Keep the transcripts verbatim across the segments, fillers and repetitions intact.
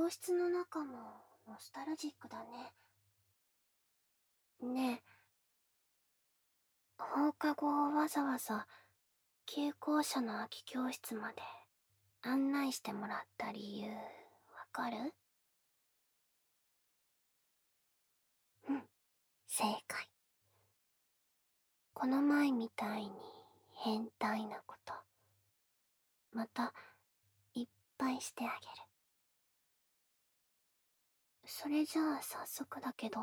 教室の中もノスタルジックだね。ねえ、放課後わざわざ旧校舎の空き教室まで案内してもらった理由、わかる？うん、正解。この前みたいに変態なこと、またいっぱいしてあげる。それじゃあ早速だけど、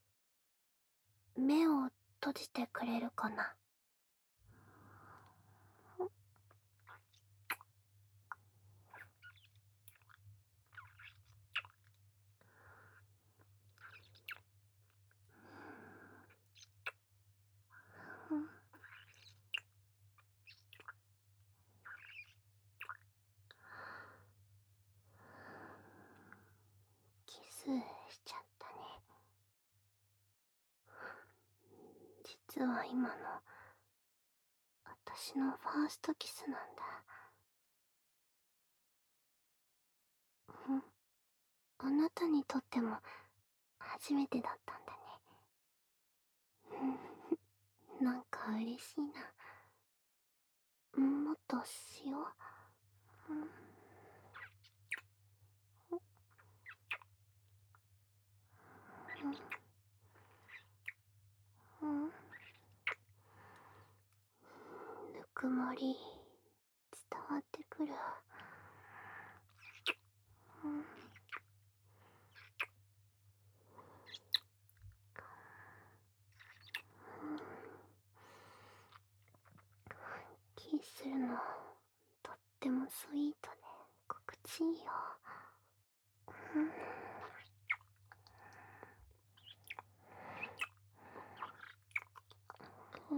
目を閉じてくれるかな？うん、キスしちゃったね。実は今の私のファーストキスなんだ。うん、あなたにとっても初めてだったんだね。うん、なんか嬉しいな。もっとしよう。うんうん、ぬくもり伝わってくる。うん、キスするのとってもスイートで心地いいよ。うん、うん、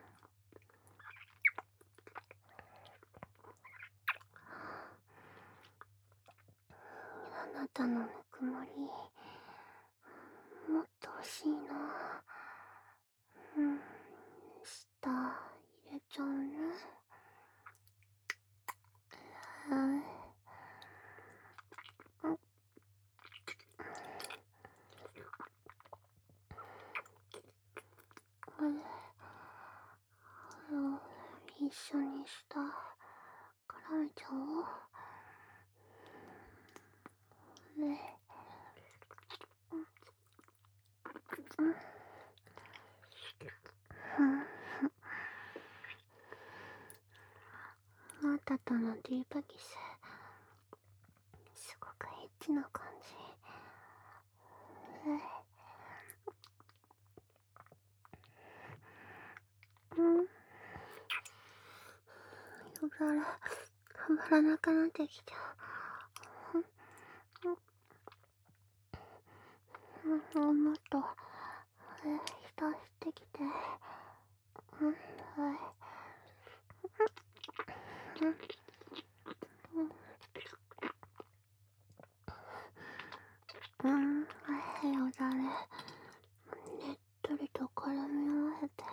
あなたのぬくもりもっと欲しいな。うん、舌入れちゃうね。はい。うん、一緒に舌絡めちゃおう。ね、うん、あなたとのディープキス、すごくエッチな感じ。うん、よだれたまらなくなってきちゃう。うん、もっと浸してきて。うん、はい。うん、うん、よだれねっとりと絡み合わせて。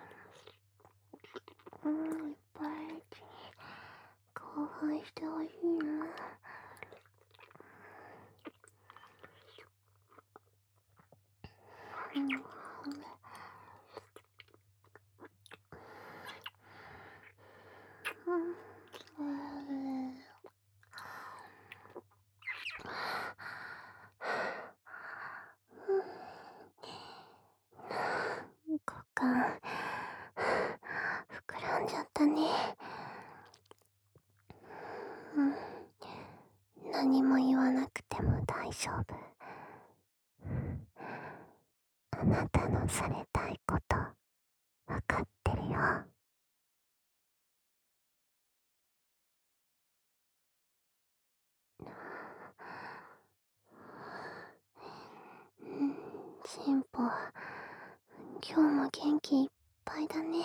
うん、いっぱい一に興奮してほしいな。うん、うん、股間膨らんじゃったね。うん、何も言わなくても大丈夫。あなたのされたいことわかってるよ。うん、進歩、今日も元気いっぱいだね。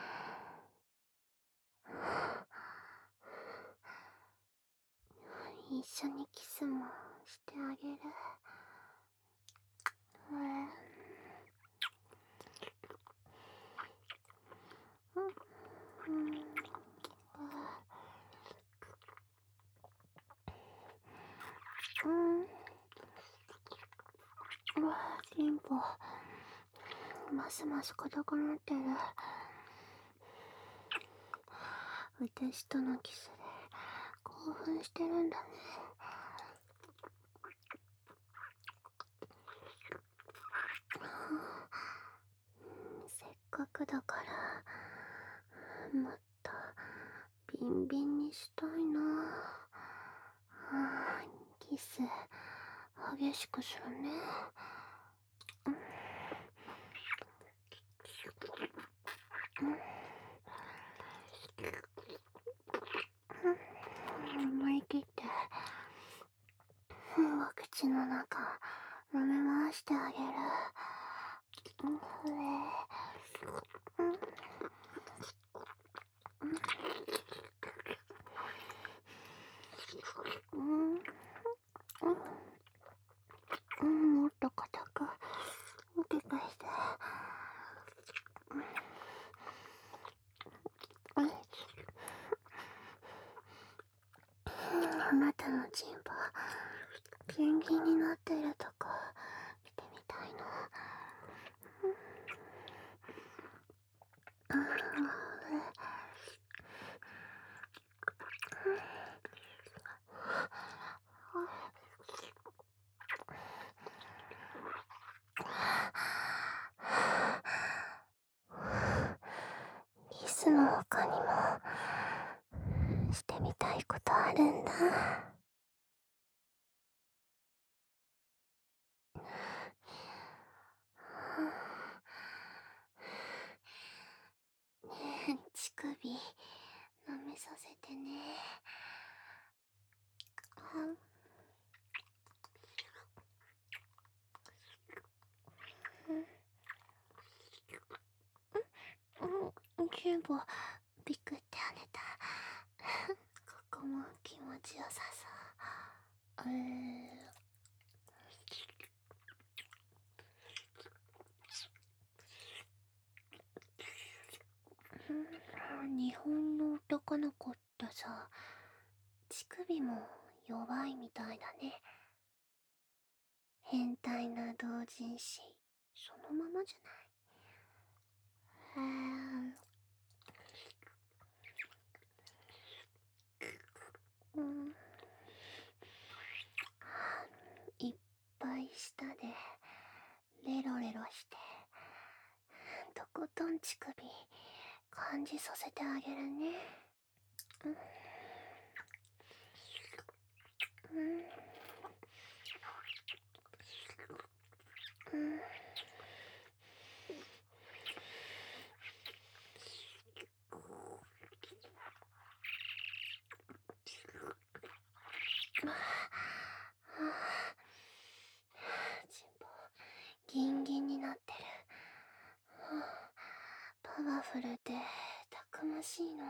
一緒にキスもしてあげる。うん、うん、うん、 ポますます硬くなってる。私とのキスで興奮してるんだね。せっかくだからもっとビンビンにしたいな。キス激しくするね。思い切ってお口の中舐め回してあげる。うんうん、もっと硬く受け返して。あなたのチンポギンギンになってるとこ見てみたいの。キスの他にもしてみたいことあるんだ。ねえ、乳首舐めさせてね。うん、チンポビクって跳ねた。ここも気持ちよさそう。うーん。日本の男の子ってさ、乳首も弱いみたいだね。変態な同人誌そのままじゃない。うん、いっぱい舌でレロレロしてとことん乳首感じさせてあげるね。うんうんうん。チンポギンギンになってる。パワフルでたくましいの。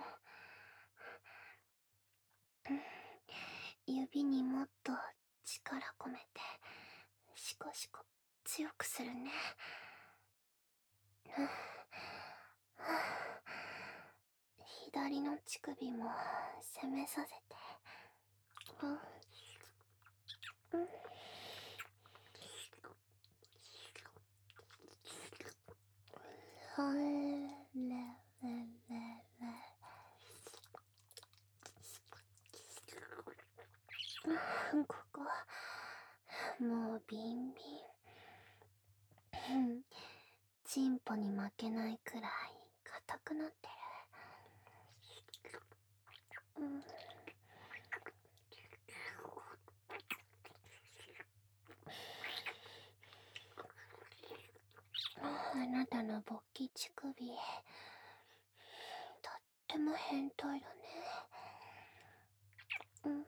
指にもっと力込めてシコシコ強くするね。左の乳首も攻めさせて。うんうんほれれれれここもうビンビン。チンポに負けないくらい硬くなってる。うんあなたの勃起乳首とっても変態だね。うん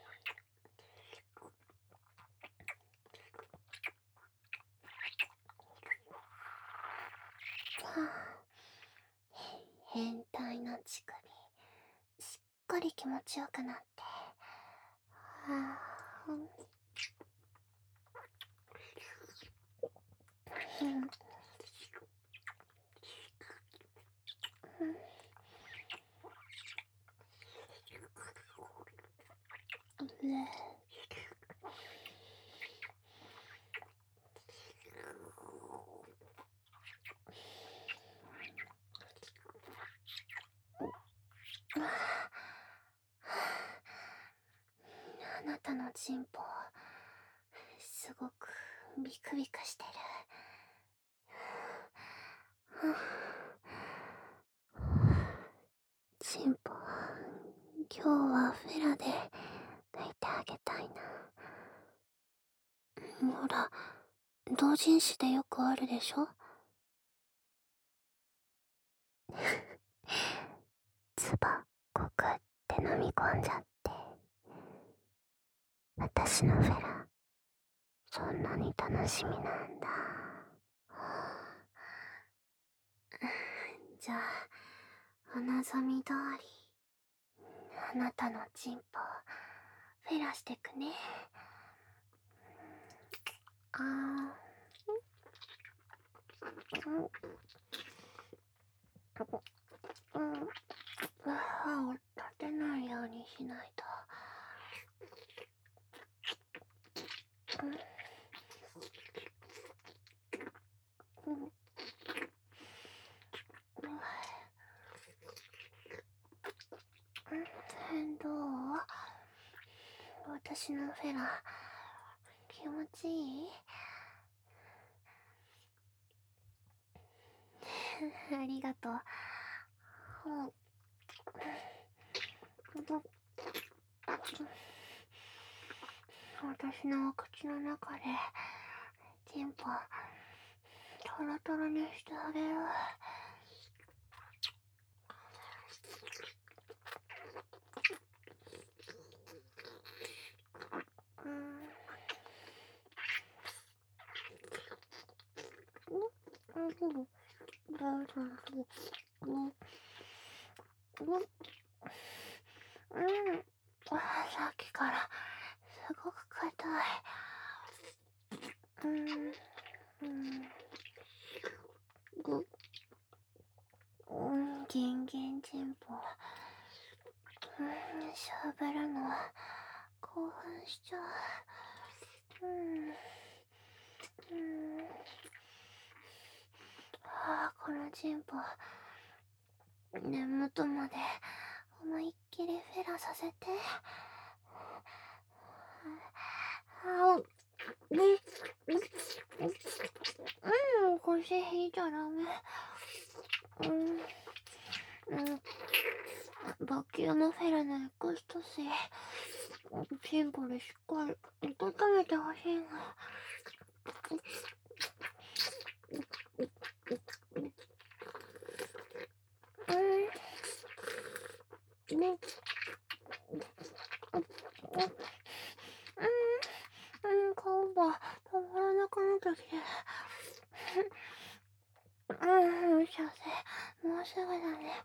変態な乳首しっかり気持ちよくなって。はあ、うんうんチンポ、すごくビクビクしてる。チンポ、今日はフェラで抱いてあげたいな。ほら、同人誌でよくあるでしょ。つばごくって飲み込んじゃって、私のフェラそんなに楽しみなんだ。じゃあ、お望み通りあなたのチンポフェラしてくね。あー、うんうん、歯を立てないようにしないと。うんうんどう？私のフェラ気持ちいい？ありがとう。私のお口の中でチンポトロトロにしてあげる。さっきからすごく硬い。うんうんうん、ギンギンチンポ。うん、しゃべるの興奮しちゃう。うんうんああ、このチンポ根元まで思いっきりフェラさせて。あううんうん腰引いちゃダメ。うんうんバキュームフェラのエクスタシーチンポでしっかり温めてほしいな。うんねうんうん顔が止まらなくなってきて。うん、射精もうすぐだね。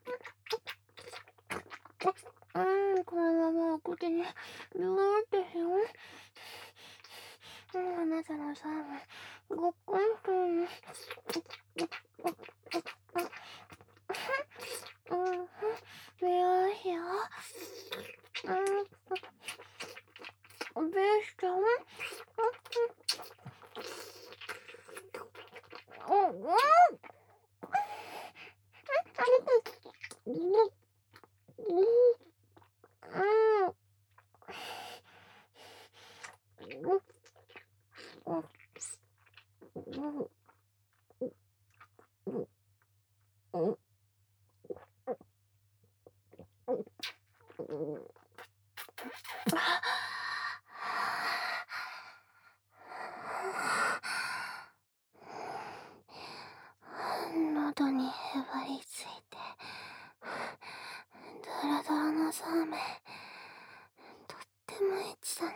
うん、このままお口にビューってしよう。うん、あなたのサーモンごっくんしてる。うん、よしよ。うん、ベースちゃん。うん、うん。喉にへばりついてドロドロのそうめんとってもエッチだね。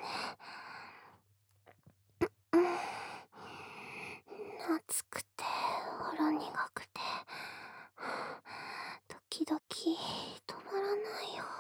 熱くてほろ苦くて時々止まらないよ。